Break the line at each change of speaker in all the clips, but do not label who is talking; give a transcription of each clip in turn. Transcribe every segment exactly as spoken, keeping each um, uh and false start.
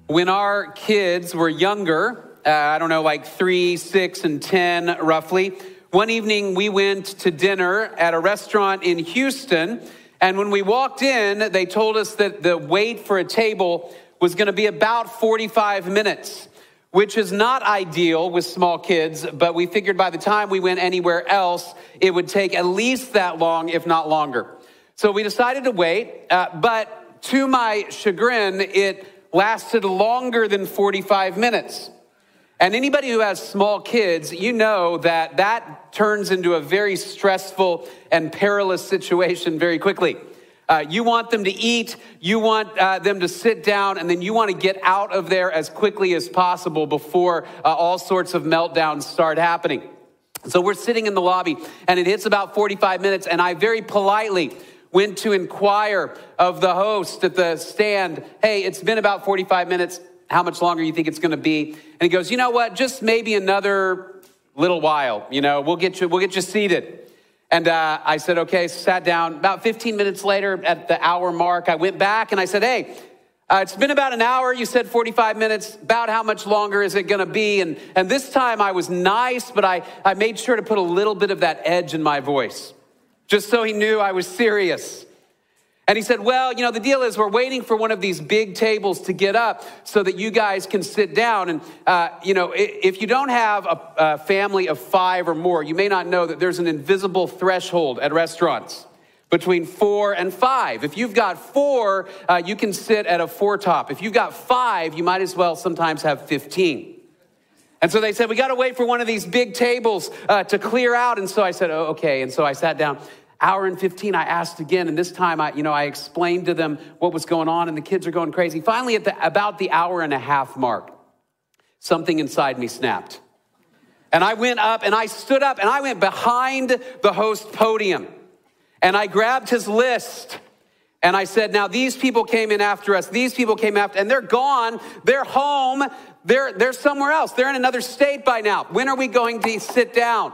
When our kids were younger, uh, I don't know, like three, six, and ten roughly, one evening we went to dinner at a restaurant in Houston, and when we walked in, they told us that the wait for a table was going to be about forty-five minutes, which is not ideal with small kids, but we figured by the time we went anywhere else, it would take at least that long, if not longer. So we decided to wait, uh, but to my chagrin, it lasted longer than forty-five minutes. And anybody who has small kids, you know that that turns into a very stressful and perilous situation very quickly. Uh, you want them to eat, you want uh, them to sit down, and then you want to get out of there as quickly as possible before uh, all sorts of meltdowns start happening. So we're sitting in the lobby, and it hits about forty-five minutes, and I very politely went to inquire of the host at the stand, hey, it's been about forty-five minutes. How much longer do you think it's going to be? And he goes, you know what? Just maybe another little while. You know, we'll get you, we'll get you seated. And uh, I said, okay, sat down. About fifteen minutes later at the hour mark, I went back and I said, hey, uh, it's been about an hour. You said forty-five minutes. About how much longer is it going to be? And, and this time I was nice, but I, I made sure to put a little bit of that edge in my voice, just so he knew I was serious. And he said, well, you know, the deal is we're waiting for one of these big tables to get up so that you guys can sit down. And, uh, you know, if you don't have a, a family of five or more, you may not know that there's an invisible threshold at restaurants between four and five. If you've got four, uh, you can sit at a four top. If you've got five, you might as well sometimes have fifteen. And so they said, we got to wait for one of these big tables uh, to clear out. And so I said, oh, okay. And so I sat down. Hour and fifteen, I asked again. And this time, I, you know, I explained to them what was going on. And the kids are going crazy. Finally, at the, about the hour and a half mark, something inside me snapped. And I went up and I stood up and I went behind the host podium. And I grabbed his list. And I said, now these people came in after us. These people came after, and they're gone. They're home. They're, they're somewhere else. They're in another state by now. When are we going to sit down?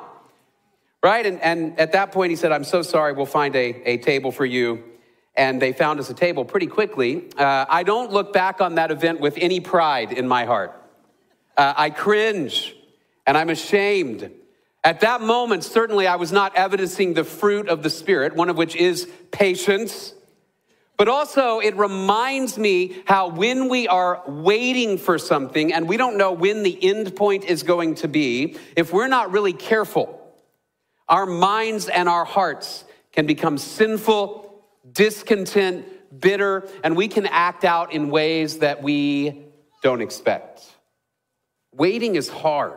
Right? And, and at that point, he said, I'm so sorry. We'll find a, a table for you. And they found us a table pretty quickly. Uh, I don't look back on that event with any pride in my heart. Uh, I cringe and I'm ashamed. At that moment, certainly I was not evidencing the fruit of the Spirit, one of which is patience. But also it reminds me how when we are waiting for something and we don't know when the end point is going to be, if we're not really careful, our minds and our hearts can become sinful, discontent, bitter, and we can act out in ways that we don't expect. Waiting is hard.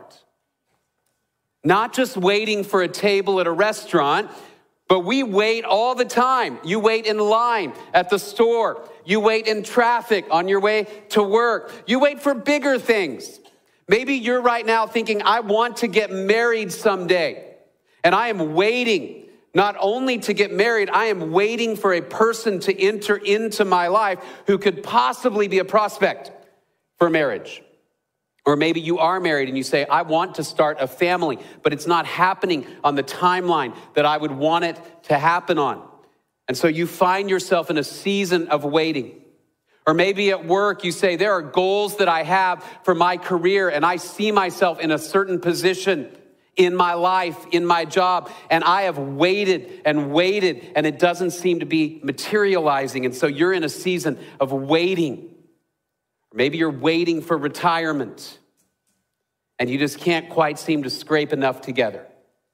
Not just waiting for a table at a restaurant, but we wait all the time. You wait in line at the store. You wait in traffic on your way to work. You wait for bigger things. Maybe you're right now thinking, I want to get married someday. And I am waiting not only to get married, I am waiting for a person to enter into my life who could possibly be a prospect for marriage. Or maybe you are married and you say, I want to start a family, but it's not happening on the timeline that I would want it to happen on. And so you find yourself in a season of waiting. Or maybe at work you say, there are goals that I have for my career and I see myself in a certain position in my life, in my job, and I have waited and waited, and it doesn't seem to be materializing. And so you're in a season of waiting. Maybe you're waiting for retirement, and you just can't quite seem to scrape enough together.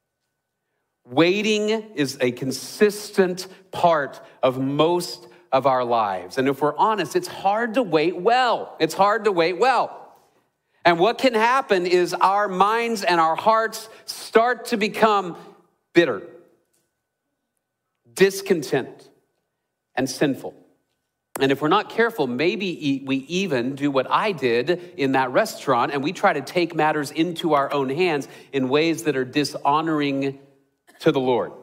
Waiting is a consistent part of most of our lives. And if we're honest, it's hard to wait well. It's hard to wait well. And what can happen is our minds and our hearts start to become bitter, discontent, and sinful. And if we're not careful, maybe we even do what I did in that restaurant, and we try to take matters into our own hands in ways that are dishonoring to the Lord.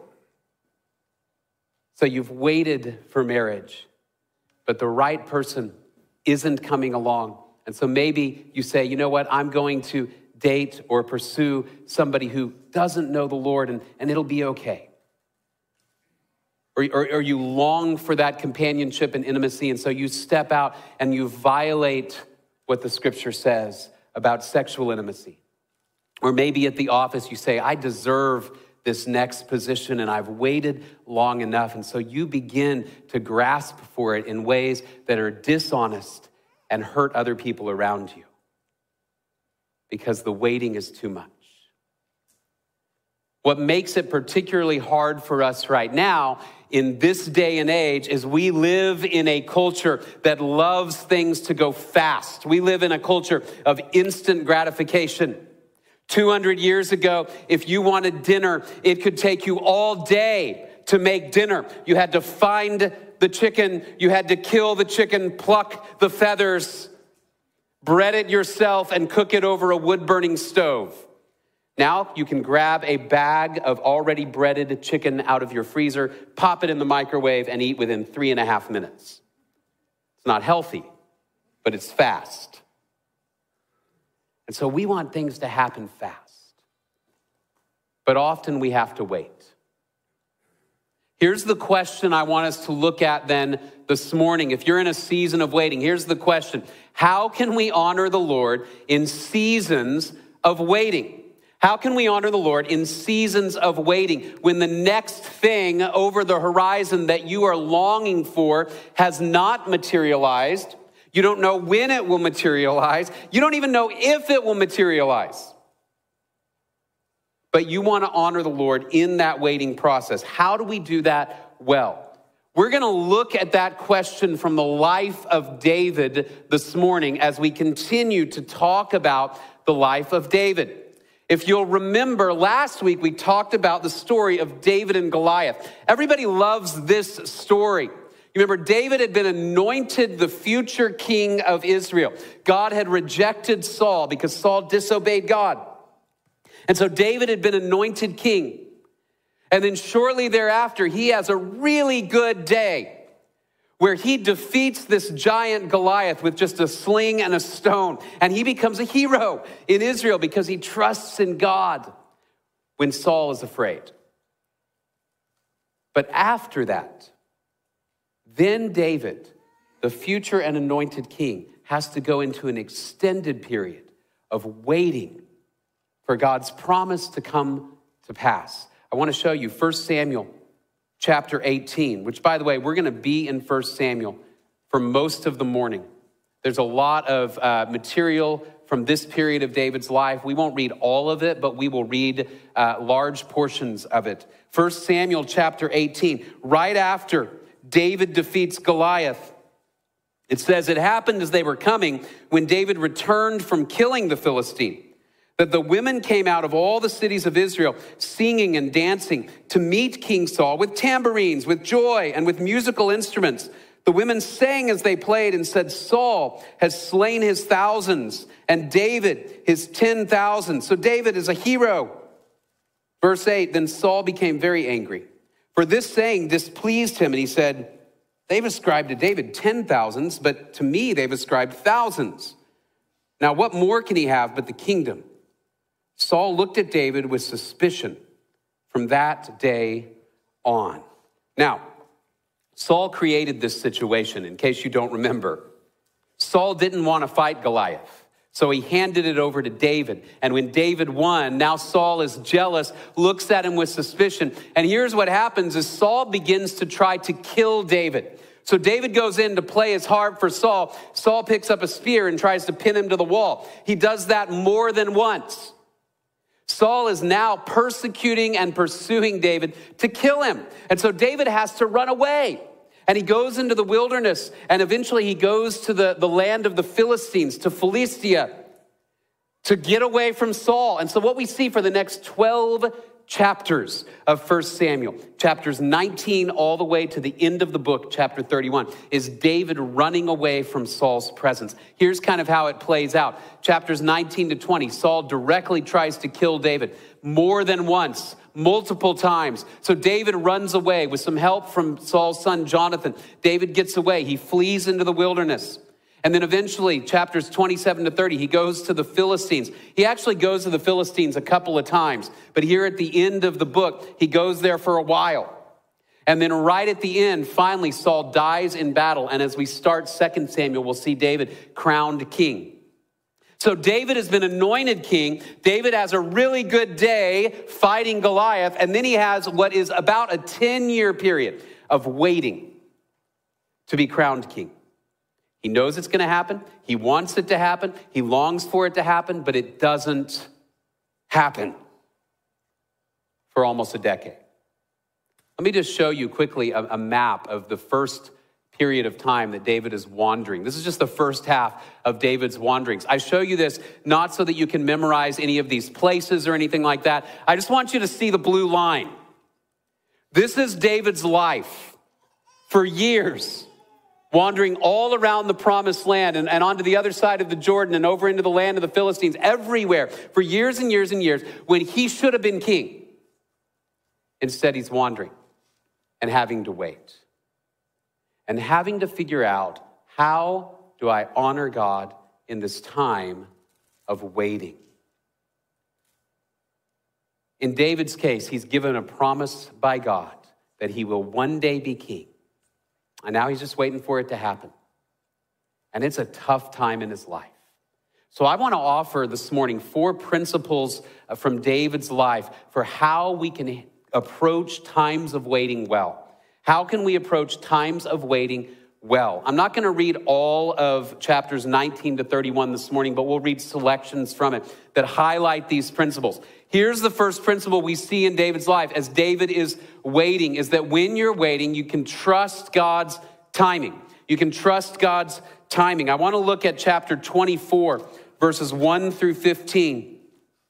So you've waited for marriage, but the right person isn't coming along. And so maybe you say, you know what, I'm going to date or pursue somebody who doesn't know the Lord, and, and it'll be okay. Or, or, or you long for that companionship and intimacy, and so you step out and you violate what the scripture says about sexual intimacy. Or maybe at the office you say, I deserve this next position and I've waited long enough. And so you begin to grasp for it in ways that are dishonest and hurt other people around you because the waiting is too much. What makes it particularly hard for us right now in this day and age is we live in a culture that loves things to go fast. We live in a culture of instant gratification. two hundred years ago, if you wanted dinner, it could take you all day to make dinner. You had to find the chicken, you had to kill the chicken, pluck the feathers, bread it yourself, and cook it over a wood-burning stove. Now you can grab a bag of already breaded chicken out of your freezer, pop it in the microwave, and eat within three and a half minutes. It's not healthy, but it's fast. And so we want things to happen fast. But often we have to wait. Here's the question I want us to look at then this morning. If you're in a season of waiting, here's the question. How can we honor the Lord in seasons of waiting? How can we honor the Lord in seasons of waiting when the next thing over the horizon that you are longing for has not materialized? You don't know when it will materialize. You don't even know if it will materialize. But you want to honor the Lord in that waiting process. How do we do that well? We're going to look at that question from the life of David this morning as we continue to talk about the life of David. If you'll remember, last week we talked about the story of David and Goliath. Everybody loves this story. You remember, David had been anointed the future king of Israel. God had rejected Saul because Saul disobeyed God. And so David had been anointed king. And then shortly thereafter, he has a really good day where he defeats this giant Goliath with just a sling and a stone. And he becomes a hero in Israel because he trusts in God when Saul is afraid. But after that, then David, the future and anointed king, has to go into an extended period of waiting for God's promise to come to pass. I want to show you First Samuel chapter eighteen, which, by the way, we're going to be in First Samuel for most of the morning. There's a lot of uh, material from this period of David's life. We won't read all of it, but we will read uh, large portions of it. First Samuel chapter eighteen, right after David defeats Goliath, it says, it happened as they were coming when David returned from killing the Philistine, that the women came out of all the cities of Israel singing and dancing to meet King Saul with tambourines, with joy, and with musical instruments. The women sang as they played and said, Saul has slain his thousands and David his ten thousand. So David is a hero. Verse eight, then Saul became very angry, for this saying displeased him. And he said, they've ascribed to David ten thousands, but to me they've ascribed thousands. Now what more can he have but the kingdom? Saul looked at David with suspicion from that day on. Now, Saul created this situation, in case you don't remember. Saul didn't want to fight Goliath, so he handed it over to David. And when David won, now Saul is jealous, looks at him with suspicion. And here's what happens is Saul begins to try to kill David. So David goes in to play his harp for Saul. Saul picks up a spear and tries to pin him to the wall. He does that more than once. Saul is now persecuting and pursuing David to kill him. And so David has to run away. And he goes into the wilderness. And eventually he goes to the, the land of the Philistines, to Philistia, to get away from Saul. And so what we see for the next twelve chapters of First Samuel, chapters nineteen all the way to the end of the book, chapter thirty-one, is David running away from Saul's presence. Here's kind of how it plays out. Chapters nineteen to twenty, Saul directly tries to kill David more than once, multiple times. So David runs away with some help from Saul's son, Jonathan. David gets away. He flees into the wilderness. And then eventually, chapters twenty-seven to thirty, he goes to the Philistines. He actually goes to the Philistines a couple of times. But here at the end of the book, he goes there for a while. And then right at the end, finally, Saul dies in battle. And as we start Second Samuel, we'll see David crowned king. So David has been anointed king. David has a really good day fighting Goliath. And then he has what is about a ten-year period of waiting to be crowned king. He knows it's going to happen. He wants it to happen. He longs for it to happen, but it doesn't happen for almost a decade. Let me just show you quickly a, a map of the first period of time that David is wandering. This is just the first half of David's wanderings. I show you this not so that you can memorize any of these places or anything like that. I just want you to see the blue line. This is David's life for years, wandering all around the promised land and, and onto the other side of the Jordan and over into the land of the Philistines, everywhere for years and years and years when he should have been king. Instead, he's wandering and having to wait. And having to figure out, how do I honor God in this time of waiting? In David's case, he's given a promise by God that he will one day be king. And now he's just waiting for it to happen. And it's a tough time in his life. So I want to offer this morning four principles from David's life for how we can approach times of waiting well. How can we approach times of waiting well? I'm not going to read all of chapters nineteen to thirty-one this morning, but we'll read selections from it that highlight these principles. Here's the first principle we see in David's life as David is waiting, is that when you're waiting, you can trust God's timing. You can trust God's timing. I want to look at chapter twenty-four, verses one through fifteen.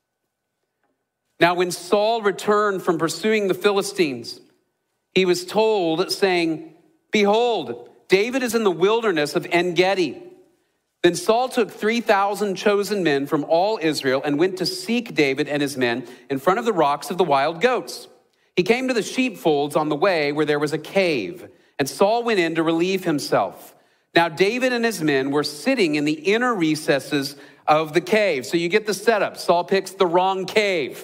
Now, when Saul returned from pursuing the Philistines, he was told, saying, "Behold, David is in the wilderness of En-Gedi." Then Saul took three thousand chosen men from all Israel and went to seek David and his men in front of the rocks of the wild goats. He came to the sheepfolds on the way where there was a cave, and Saul went in to relieve himself. Now David and his men were sitting in the inner recesses of the cave. So you get the setup. Saul picks the wrong cave.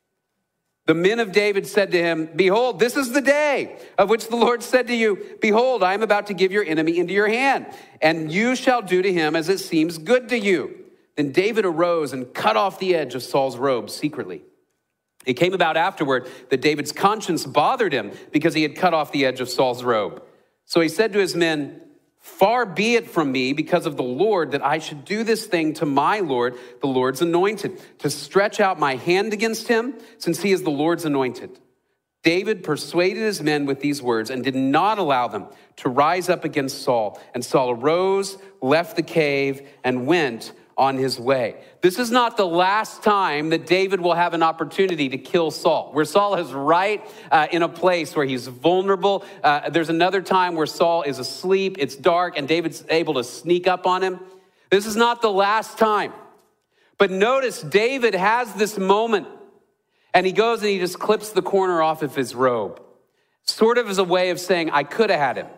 The men of David said to him, "Behold, this is the day of which the Lord said to you, behold, I am about to give your enemy into your hand, and you shall do to him as it seems good to you." Then David arose and cut off the edge of Saul's robe secretly. It came about afterward that David's conscience bothered him because he had cut off the edge of Saul's robe. So he said to his men, "Far be it from me because of the Lord that I should do this thing to my Lord, the Lord's anointed, to stretch out my hand against him, since he is the Lord's anointed." David persuaded his men with these words and did not allow them to rise up against Saul. And Saul arose, left the cave, and went on his way. This is not the last time that David will have an opportunity to kill Saul. Where Saul is right uh, in a place where he's vulnerable. Uh, there's another time where Saul is asleep, it's dark, and David's able to sneak up on him. This is not the last time. But notice David has this moment, and he goes and he just clips the corner off of his robe. Sort of as a way of saying, I could have had him,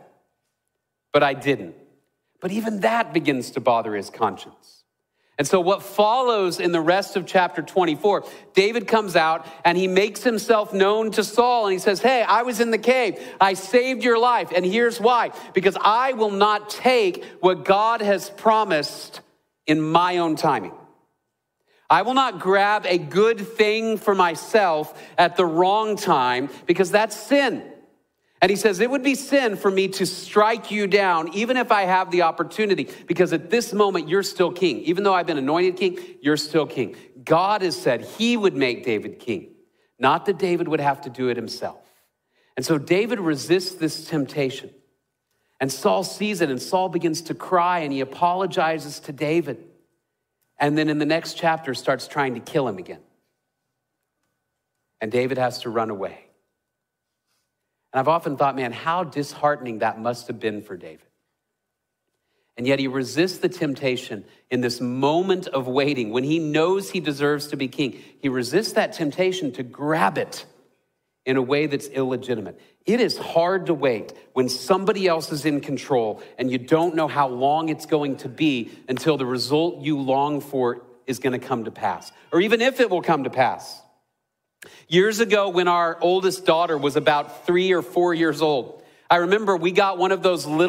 but I didn't. But even that begins to bother his conscience. And so what follows in the rest of chapter twenty-four, David comes out and he makes himself known to Saul. And he says, "Hey, I was in the cave. I saved your life. And here's why. Because I will not take what God has promised in my own timing. I will not grab a good thing for myself at the wrong time, because that's sin." And he says, it would be sin for me to strike you down, even if I have the opportunity, because at this moment, you're still king. Even though I've been anointed king, you're still king. God has said he would make David king, not that David would have to do it himself. And so David resists this temptation. And Saul sees it, and Saul begins to cry, and he apologizes to David. And then in the next chapter, starts trying to kill him again. And David has to run away. And I've often thought, man, how disheartening that must have been for David. And yet he resists the temptation in this moment of waiting. When he knows he deserves to be king, he resists that temptation to grab it in a way that's illegitimate. It is hard to wait when somebody else is in control and you don't know how long it's going to be until the result you long for is going to come to pass, or even if it will come to pass. Years ago, when our oldest daughter was about three or four years old, I remember we got one of those little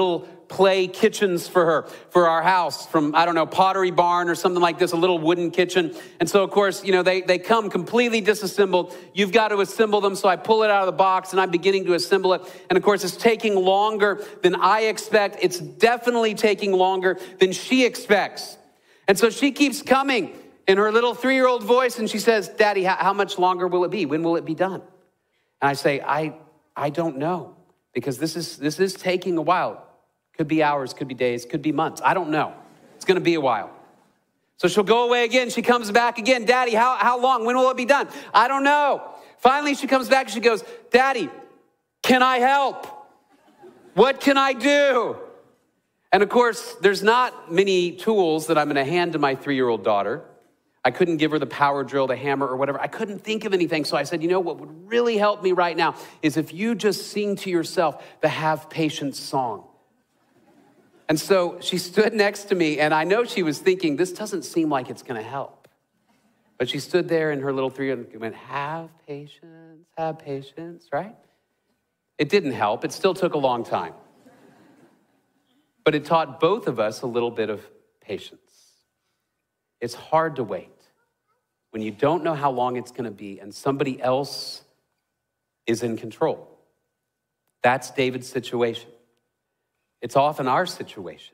play kitchens for her, for our house, from, I don't know, Pottery Barn or something like this, a little wooden kitchen. And so, of course, you know, they, they come completely disassembled. You've got to assemble them. So I pull it out of the box and I'm beginning to assemble it. And of course, it's taking longer than I expect. It's definitely taking longer than she expects. And so she keeps coming in her little three-year-old voice, and she says, Daddy, how, how much longer will it be? When will it be done? And I say, I I don't know, because this is this is taking a while. Could be hours, could be days, could be months. I don't know. It's going to be a while. So she'll go away again. She comes back again. Daddy, how, how long? When will it be done? I don't know. Finally, she comes back and she goes, Daddy, can I help? What can I do? And of course, there's not many tools that I'm going to hand to my three-year-old daughter. I couldn't give her the power drill, the hammer, or whatever. I couldn't think of anything. So I said, you know what would really help me right now is if you just sing to yourself the Have Patience song. And so she stood next to me, and I know she was thinking, this doesn't seem like it's going to help. But she stood there in her little three-year-old and went, have patience, have patience, right? It didn't help. It still took a long time. But it taught both of us a little bit of patience. It's hard to wait when you don't know how long it's going to be and somebody else is in control. That's David's situation. It's often our situation.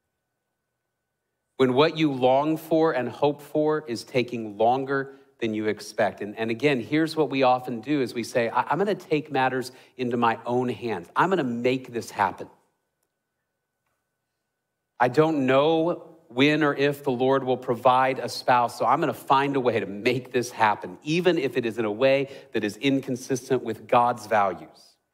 When what you long for and hope for is taking longer than you expect. And, and again, here's what we often do is we say, I, I'm going to take matters into my own hands. I'm going to make this happen. I don't know when or if the Lord will provide a spouse, so I'm going to find a way to make this happen, even if it is in a way that is inconsistent with God's values.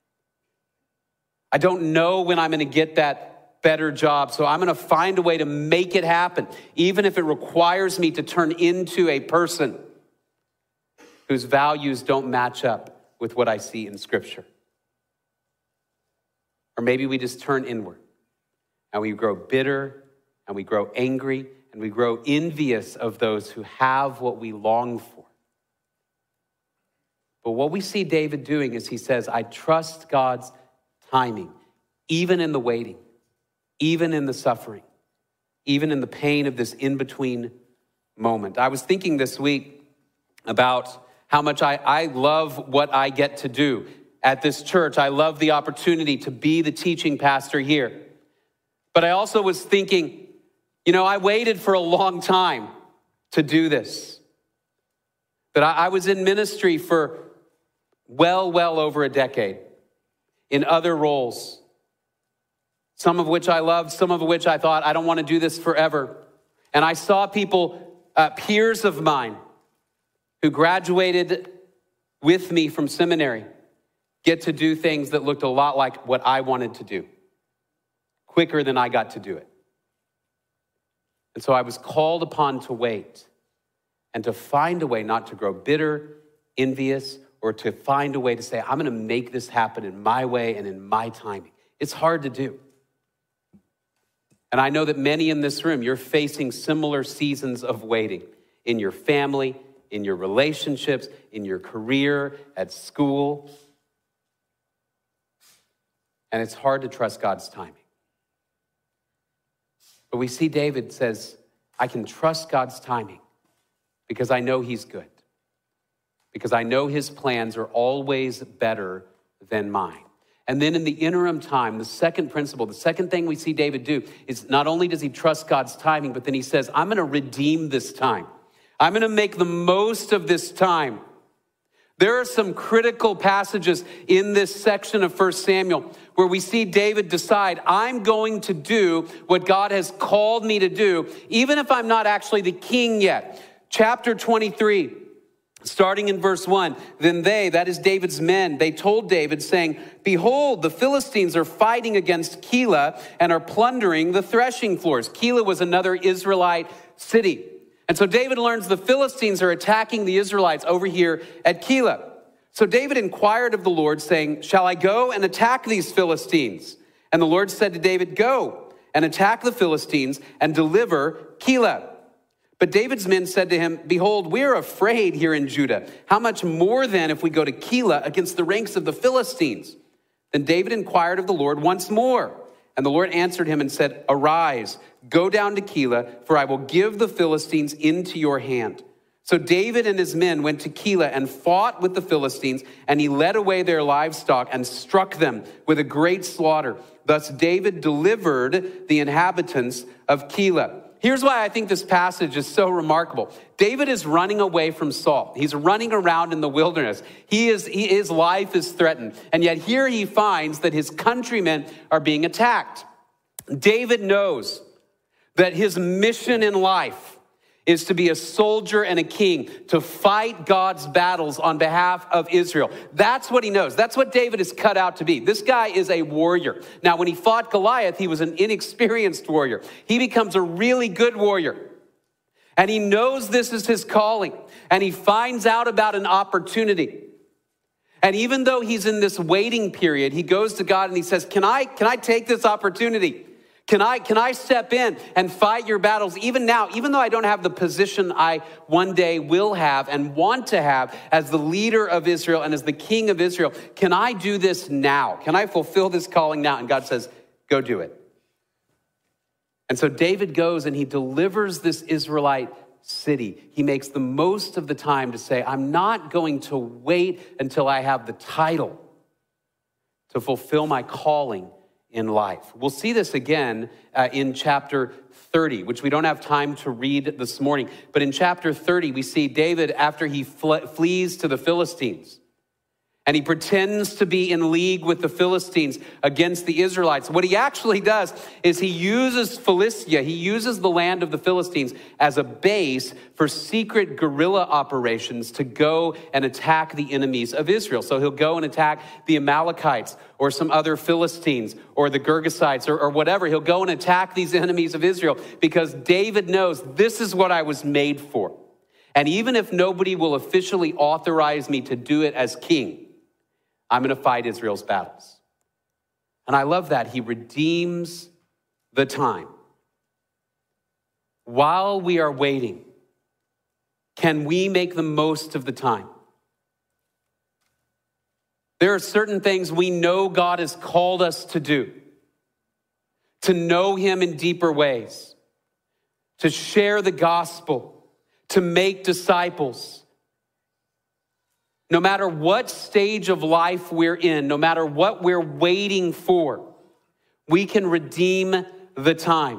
I don't know when I'm going to get that better job, so I'm going to find a way to make it happen, even if it requires me to turn into a person whose values don't match up with what I see in Scripture. Or maybe we just turn inward and we grow bitter and we grow angry, and we grow envious of those who have what we long for. But what we see David doing is he says, I trust God's timing, even in the waiting, even in the suffering, even in the pain of this in-between moment. I was thinking this week about how much I, I love what I get to do at this church. I love the opportunity to be the teaching pastor here. But I also was thinking, you know, I waited for a long time to do this. That I, I was in ministry for well, well over a decade in other roles, some of which I loved, some of which I thought, I don't want to do this forever. And I saw people, uh, peers of mine who graduated with me from seminary get to do things that looked a lot like what I wanted to do, quicker than I got to do it. And so I was called upon to wait and to find a way not to grow bitter, envious, or to find a way to say, I'm going to make this happen in my way and in my timing. It's hard to do. And I know that many in this room, you're facing similar seasons of waiting in your family, in your relationships, in your career, at school. And it's hard to trust God's timing. But we see David says, I can trust God's timing because I know he's good. Because I know his plans are always better than mine. And then in the interim time, the second principle, the second thing we see David do is not only does he trust God's timing, but then he says, I'm going to redeem this time. I'm going to make the most of this time. There are some critical passages in this section of First Samuel where we see David decide, I'm going to do what God has called me to do, even if I'm not actually the king yet. Chapter twenty-three, starting in verse one, then they, that is David's men, they told David saying, behold, the Philistines are fighting against Keilah and are plundering the threshing floors. Keilah was another Israelite city. And so David learns the Philistines are attacking the Israelites over here at Keilah. So David inquired of the Lord, saying, shall I go and attack these Philistines? And the Lord said to David, go and attack the Philistines and deliver Keilah. But David's men said to him, behold, we are afraid here in Judah. How much more then if we go to Keilah against the ranks of the Philistines? Then David inquired of the Lord once more. And the Lord answered him and said, arise, go down to Keilah, for I will give the Philistines into your hand. So David and his men went to Keilah and fought with the Philistines, and he led away their livestock and struck them with a great slaughter. Thus David delivered the inhabitants of Keilah. Here's why I think this passage is so remarkable. David is running away from Saul. He's running around in the wilderness. He is, he, his life is threatened. And yet here he finds that his countrymen are being attacked. David knows that his mission in life is to be a soldier and a king, to fight God's battles on behalf of Israel. That's what he knows. That's what David is cut out to be. This guy is a warrior. Now, when he fought Goliath, he was an inexperienced warrior. He becomes a really good warrior. And he knows this is his calling. And he finds out about an opportunity. And even though he's in this waiting period, he goes to God and he says, can I, can I take this opportunity? Can I, can I step in and fight your battles even now, even though I don't have the position I one day will have and want to have as the leader of Israel and as the king of Israel? Can I do this now? Can I fulfill this calling now? And God says, go do it. And so David goes and he delivers this Israelite city. He makes the most of the time to say, I'm not going to wait until I have the title to fulfill my calling in life. We'll see this again uh, in chapter thirty, which we don't have time to read this morning. But in chapter thirty, we see David after he fle- flees to the Philistines. And he pretends to be in league with the Philistines against the Israelites. What he actually does is he uses Philistia, he uses the land of the Philistines as a base for secret guerrilla operations to go and attack the enemies of Israel. So he'll go and attack the Amalekites or some other Philistines or the Girgashites or, or whatever. He'll go and attack these enemies of Israel because David knows this is what I was made for. And even if nobody will officially authorize me to do it as king, I'm going to fight Israel's battles. And I love that. He redeems the time. While we are waiting, can we make the most of the time? There are certain things we know God has called us to do. To know him in deeper ways. To share the gospel. To make disciples. No matter what stage of life we're in, no matter what we're waiting for, we can redeem the time.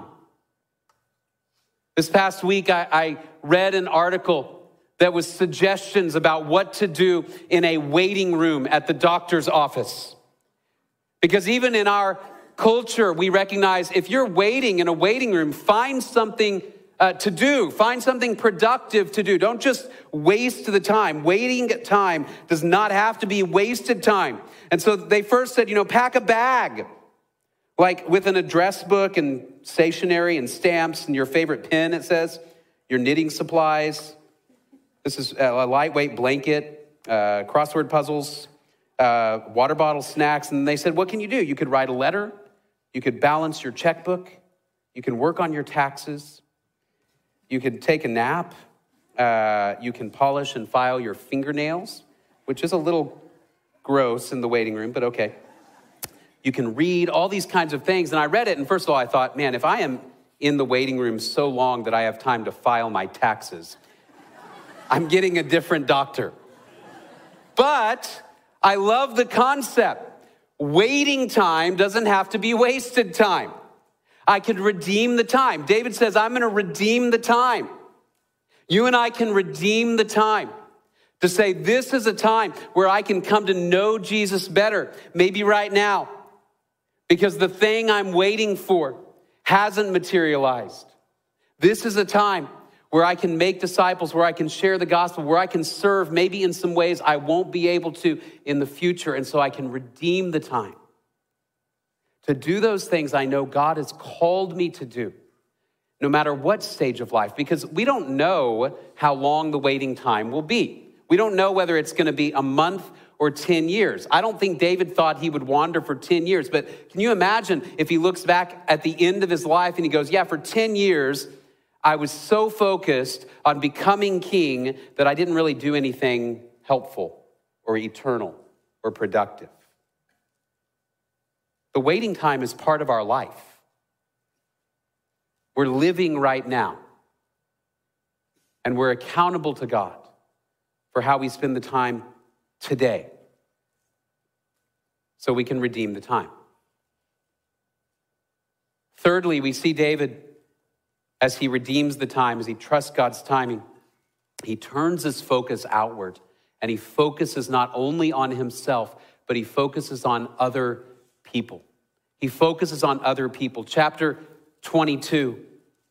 This past week, I, I read an article that was suggestions about what to do in a waiting room at the doctor's office. Because even in our culture, we recognize if you're waiting in a waiting room, find something Uh, to do. Find something productive to do. Don't just waste the time. Waiting time does not have to be wasted time. And so they first said, you know, pack a bag, like with an address book and stationery and stamps and your favorite pen, it says, your knitting supplies. This is a lightweight blanket, uh, crossword puzzles, uh, water bottle, snacks. And they said, what can you do? You could write a letter. You could balance your checkbook. You can work on your taxes. You can take a nap. Uh, you can polish and file your fingernails, which is a little gross in the waiting room, but okay. You can read all these kinds of things. And I read it, and first of all, I thought, man, if I am in the waiting room so long that I have time to file my taxes, I'm getting a different doctor. But I love the concept. Waiting time doesn't have to be wasted time. I can redeem the time. David says, I'm going to redeem the time. You and I can redeem the time to say, this is a time where I can come to know Jesus better, maybe right now, because the thing I'm waiting for hasn't materialized. This is a time where I can make disciples, where I can share the gospel, where I can serve maybe in some ways I won't be able to in the future, and so I can redeem the time. To do those things I know God has called me to do, no matter what stage of life, because we don't know how long the waiting time will be. We don't know whether it's going to be a month or ten years. I don't think David thought he would wander for ten years, but can you imagine if he looks back at the end of his life and he goes, yeah, for ten years, I was so focused on becoming king that I didn't really do anything helpful or eternal or productive. The waiting time is part of our life. We're living right now. And we're accountable to God for how we spend the time today, so we can redeem the time. Thirdly, we see David, as he redeems the time, as he trusts God's timing, he turns his focus outward, and he focuses not only on himself, but he focuses on other people. He focuses on other people. Chapter twenty-two,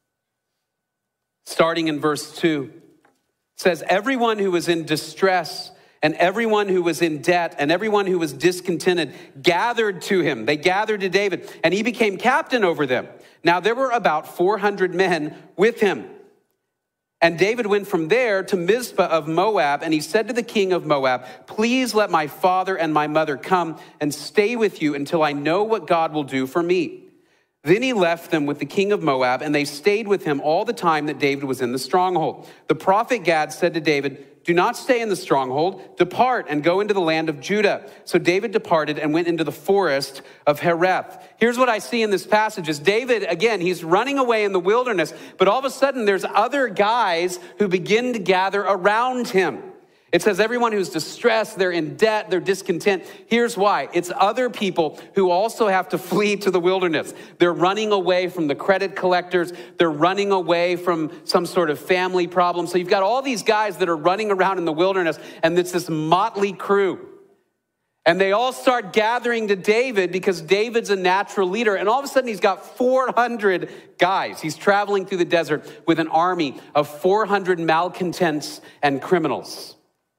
starting in verse two, says, everyone who was in distress and everyone who was in debt and everyone who was discontented gathered to him. They gathered to David, and he became captain over them. Now there were about four hundred men with him. And David went from there to Mizpah of Moab, and he said to the king of Moab, please let my father and my mother come and stay with you until I know what God will do for me. Then he left them with the king of Moab, and they stayed with him all the time that David was in the stronghold. The prophet Gad said to David, do not stay in the stronghold. Depart and go into the land of Judah. So David departed and went into the forest of Hereth. Here's what I see in this passage is David, again, he's running away in the wilderness, but all of a sudden there's other guys who begin to gather around him. It says everyone who's distressed, they're in debt, they're discontent. Here's why. It's other people who also have to flee to the wilderness. They're running away from the credit collectors. They're running away from some sort of family problem. So you've got all these guys that are running around in the wilderness, and it's this motley crew. And they all start gathering to David because David's a natural leader. And all of a sudden, he's got four hundred guys. He's traveling through the desert with an army of four hundred malcontents and criminals.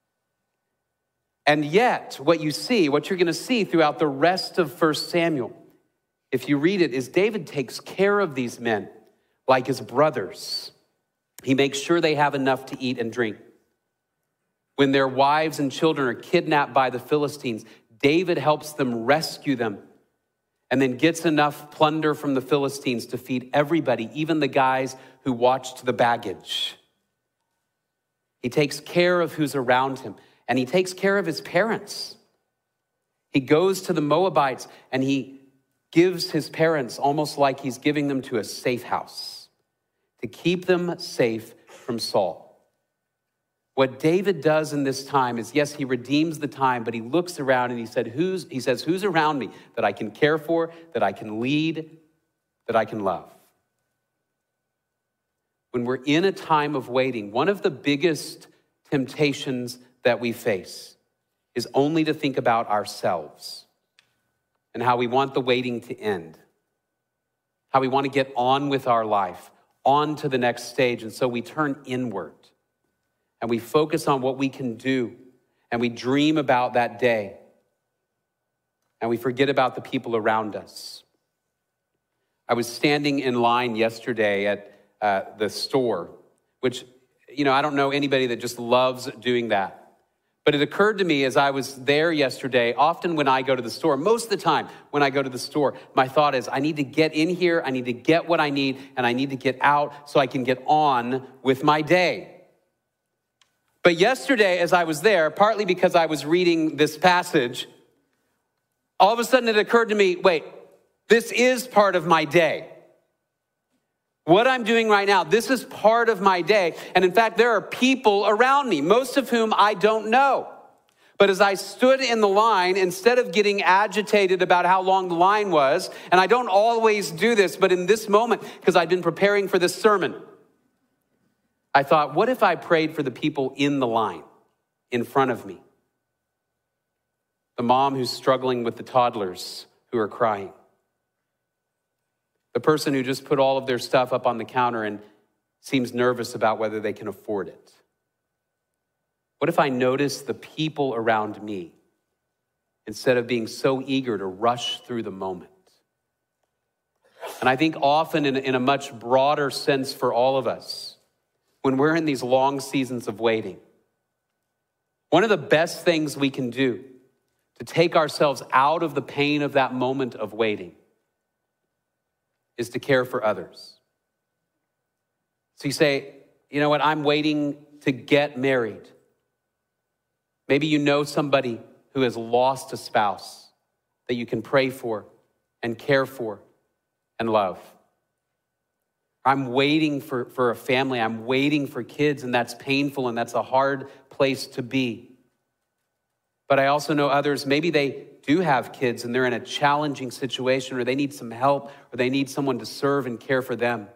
And yet, what you see, what you're going to see throughout the rest of First Samuel, if you read it, is David takes care of these men like his brothers. He makes sure they have enough to eat and drink. When their wives and children are kidnapped by the Philistines, David helps them rescue them and then gets enough plunder from the Philistines to feed everybody, even the guys who watched the baggage. He takes care of who's around him. And he takes care of his parents. He goes to the Moabites and he gives his parents almost like he's giving them to a safe house to keep them safe from Saul. What David does in this time is, yes, he redeems the time, but he looks around and he said, "Who's?" He says, who's around me that I can care for, that I can lead, that I can love? When we're in a time of waiting, one of the biggest temptations that we face is only to think about ourselves and how we want the waiting to end, how we want to get on with our life, on to the next stage. And so we turn inward and we focus on what we can do, and we dream about that day, and we forget about the people around us. I was standing in line yesterday at uh, the store, which, you know, I don't know anybody that just loves doing that. But it occurred to me as I was there yesterday, often when I go to the store, most of the time when I go to the store, my thought is I need to get in here, I need to get what I need, and I need to get out so I can get on with my day. But yesterday as I was there, partly because I was reading this passage, all of a sudden it occurred to me, wait, this is part of my day. What I'm doing right now, this is part of my day. And in fact, there are people around me, most of whom I don't know. But as I stood in the line, instead of getting agitated about how long the line was, and I don't always do this, but in this moment, because I'd been preparing for this sermon, I thought, what if I prayed for the people in the line in front of me? The mom who's struggling with the toddlers who are crying. The person who just put all of their stuff up on the counter and seems nervous about whether they can afford it. What if I notice the people around me instead of being so eager to rush through the moment? And I think often in, in a much broader sense for all of us, when we're in these long seasons of waiting, one of the best things we can do to take ourselves out of the pain of that moment of waiting is to care for others. So you say, you know what, I'm waiting to get married. Maybe you know somebody who has lost a spouse that you can pray for and care for and love. I'm waiting for, for a family. I'm waiting for kids, and that's painful, and that's a hard place to be. But I also know others, maybe they do have kids, and they're in a challenging situation, or they need some help, or they need someone to serve and care for them.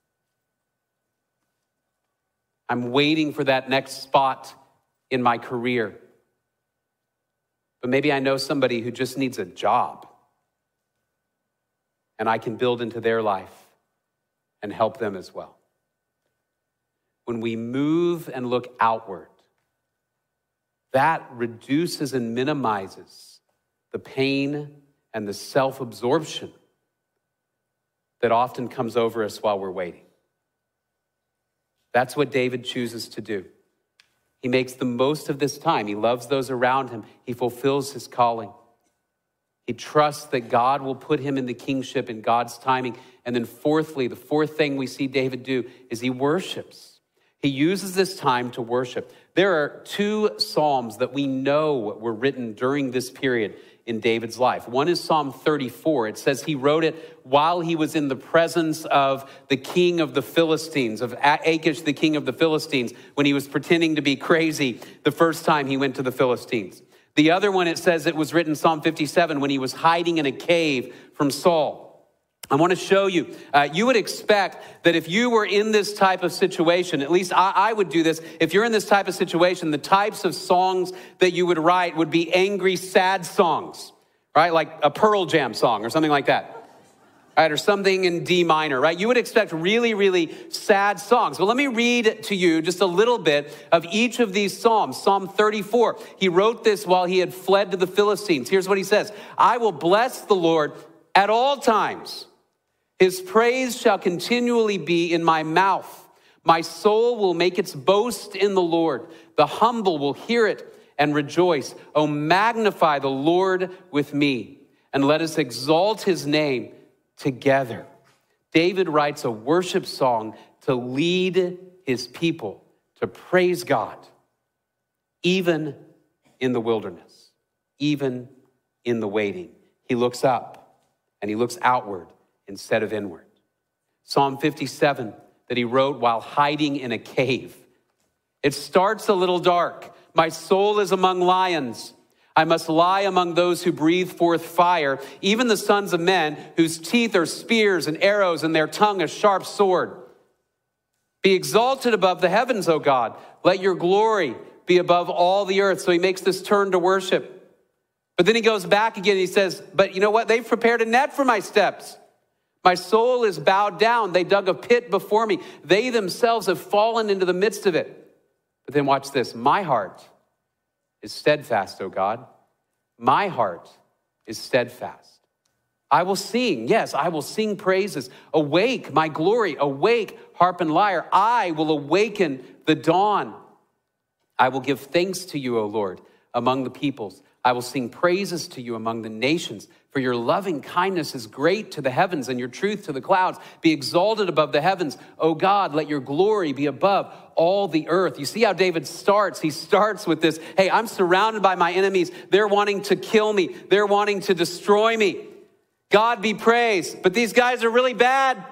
I'm waiting for that next spot in my career. But maybe I know somebody who just needs a job, and I can build into their life and help them as well. When we move and look outward, that reduces and minimizes the pain and the self-absorption that often comes over us while we're waiting. That's what David chooses to do. He makes the most of this time. He loves those around him. He fulfills his calling. He trusts that God will put him in the kingship in God's timing. And then fourthly, the fourth thing we see David do is he worships. He uses this time to worship. There are two Psalms that we know were written during this period in David's life. One is Psalm thirty-four. It says he wrote it while he was in the presence of the king of the Philistines, of Achish, the king of the Philistines, when he was pretending to be crazy the first time he went to the Philistines. The other one, it says it was written, Psalm fifty-seven, when he was hiding in a cave from Saul. I want to show you, uh, you would expect that if you were in this type of situation, at least I, I would do this, if you're in this type of situation, the types of songs that you would write would be angry, sad songs, right? Like a Pearl Jam song or something like that, right? Or something in D minor, right? You would expect really, really sad songs. Well, let me read to you just a little bit of each of these Psalms. Psalm thirty-four, he wrote this while he had fled to the Philistines. Here's what he says: I will bless the Lord at all times. His praise shall continually be in my mouth. My soul will make its boast in the Lord. The humble will hear it and rejoice. Oh, magnify the Lord with me, and let us exalt his name together. David writes a worship song to lead his people to praise God, even in the wilderness, even in the waiting. He looks up and he looks outward instead of inward. Psalm fifty-seven that he wrote while hiding in a cave. It starts a little dark. My soul is among lions. I must lie among those who breathe forth fire, even the sons of men whose teeth are spears and arrows and their tongue a sharp sword. Be exalted above the heavens, O God. Let your glory be above all the earth. So he makes this turn to worship. But then he goes back again and he says, but you know what? They've prepared a net for my steps. My soul is bowed down. They dug a pit before me. They themselves have fallen into the midst of it. But then watch this. My heart is steadfast, O God. My heart is steadfast. I will sing. Yes, I will sing praises. Awake, my glory. Awake, harp and lyre. I will awaken the dawn. I will give thanks to you, O Lord, among the peoples. I will sing praises to you among the nations. For your loving kindness is great to the heavens and your truth to the clouds. Be exalted above the heavens. O God, let your glory be above all the earth. You see how David starts? He starts with this, hey, I'm surrounded by my enemies. They're wanting to kill me. They're wanting to destroy me. God be praised. But these guys are really bad.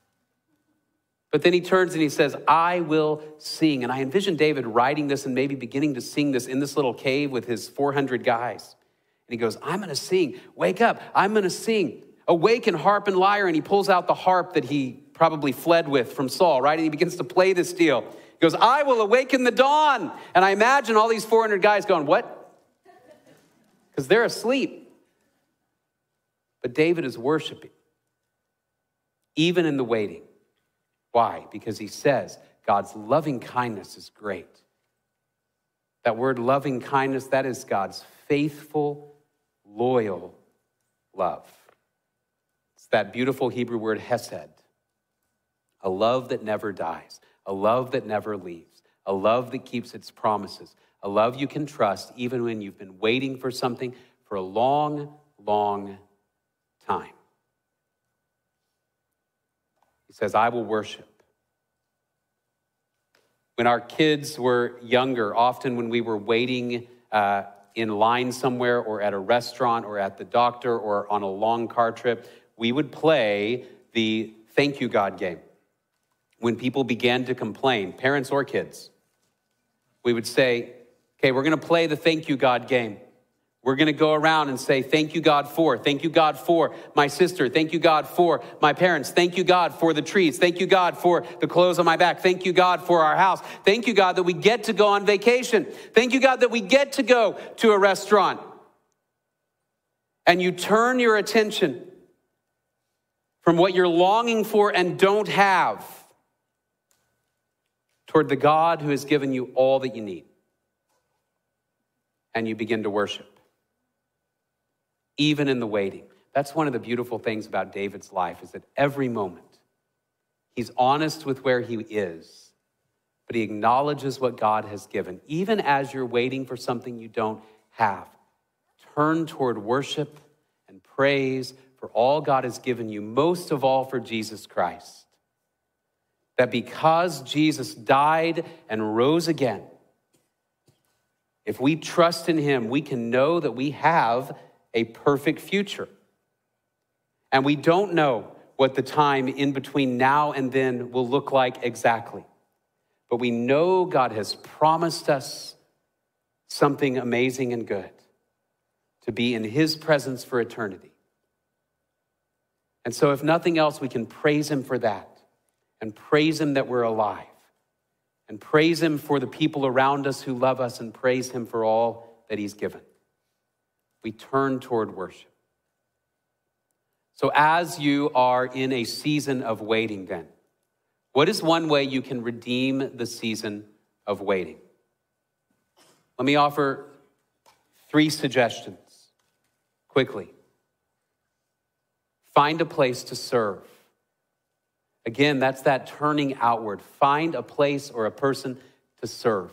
But then he turns and he says, I will sing. And I envision David writing this and maybe beginning to sing this in this little cave with his four hundred guys. And he goes, I'm going to sing. Wake up. I'm going to sing. Awaken, harp and lyre. And he pulls out the harp that he probably fled with from Saul, right? And he begins to play this deal. He goes, I will awaken the dawn. And I imagine all these four hundred guys going, what? Because they're asleep. But David is worshiping, even in the waiting. Why? Because he says God's loving kindness is great. That word loving kindness, that is God's faithful, loyal love. It's that beautiful Hebrew word hesed, a love that never dies, a love that never leaves, a love that keeps its promises, a love you can trust even when you've been waiting for something for a long, long time. He says, I will worship. When our kids were younger, often when we were waiting uh, in line somewhere or at a restaurant or at the doctor or on a long car trip, we would play the thank you God game. When people began to complain, parents or kids, we would say, okay, we're going to play the thank you God game. We're going to go around and say, thank you, God, for, thank you, God, for my sister. Thank you, God, for my parents. Thank you, God, for the trees. Thank you, God, for the clothes on my back. Thank you, God, for our house. Thank you, God, that we get to go on vacation. Thank you, God, that we get to go to a restaurant. And you turn your attention from what you're longing for and don't have toward the God who has given you all that you need. And you begin to worship. Even in the waiting. That's one of the beautiful things about David's life, is that every moment he's honest with where he is, but he acknowledges what God has given. Even as you're waiting for something you don't have, turn toward worship and praise for all God has given you, most of all for Jesus Christ. That because Jesus died and rose again, if we trust in him, we can know that we have a perfect future. And we don't know what the time in between now and then will look like exactly. But we know God has promised us something amazing and good, to be in his presence for eternity. And so if nothing else, we can praise him for that, and praise him that we're alive, and praise him for the people around us who love us, and praise him for all that he's given. We turn toward worship. So as you are in a season of waiting then, what is one way you can redeem the season of waiting? Let me offer three suggestions quickly. Find a place to serve. Again, that's that turning outward. Find a place or a person to serve.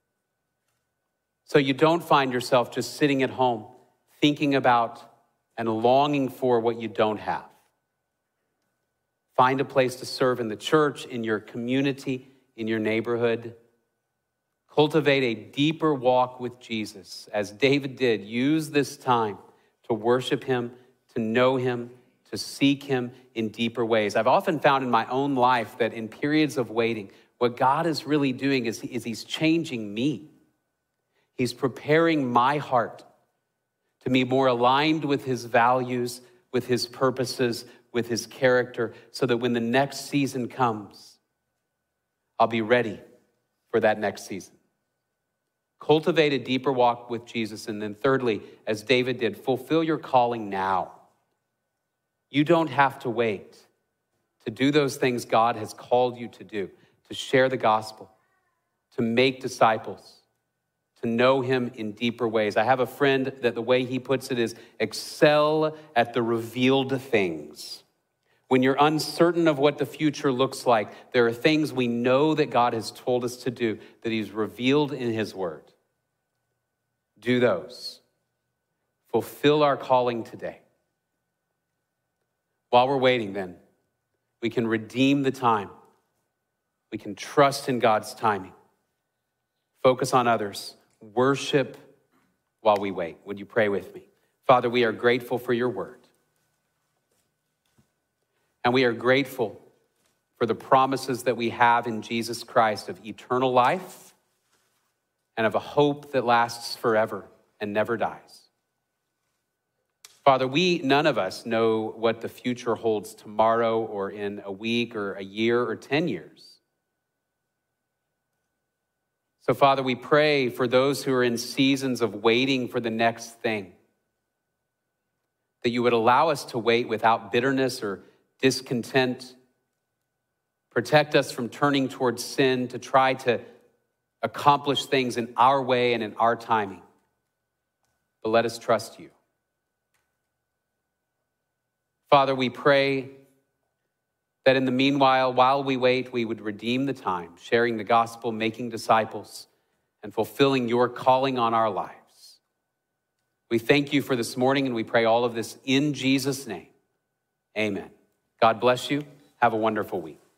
So you don't find yourself just sitting at home thinking about and longing for what you don't have. Find a place to serve in the church, in your community, in your neighborhood. Cultivate a deeper walk with Jesus. As David did, use this time to worship him, to know him, to seek him in deeper ways. I've often found in my own life that in periods of waiting, what God is really doing is, is he's changing me. He's preparing my heart to be more aligned with his values, with his purposes, with his character, so that when the next season comes, I'll be ready for that next season. Cultivate a deeper walk with Jesus. And then thirdly, as David did, fulfill your calling now. You don't have to wait to do those things God has called you to do, to share the gospel, to make disciples, to know him in deeper ways. I have a friend that the way he puts it is excel at the revealed things. When you're uncertain of what the future looks like, there are things we know that God has told us to do, that he's revealed in his word. Do those. Fulfill our calling today. While we're waiting then, we can redeem the time. We can trust in God's timing. Focus on others. Worship while we wait. Would you pray with me? Father, we are grateful for your word. And we are grateful for the promises that we have in Jesus Christ of eternal life and of a hope that lasts forever and never dies. Father, we, none of us know what the future holds tomorrow or in a week or a year or ten years. So, Father, we pray for those who are in seasons of waiting for the next thing, that you would allow us to wait without bitterness or discontent. Protect us from turning towards sin to try to accomplish things in our way and in our timing. But let us trust you. Father, we pray that in the meanwhile, while we wait, we would redeem the time, sharing the gospel, making disciples, and fulfilling your calling on our lives. We thank you for this morning, and we pray all of this in Jesus' name. Amen. God bless you. Have a wonderful week.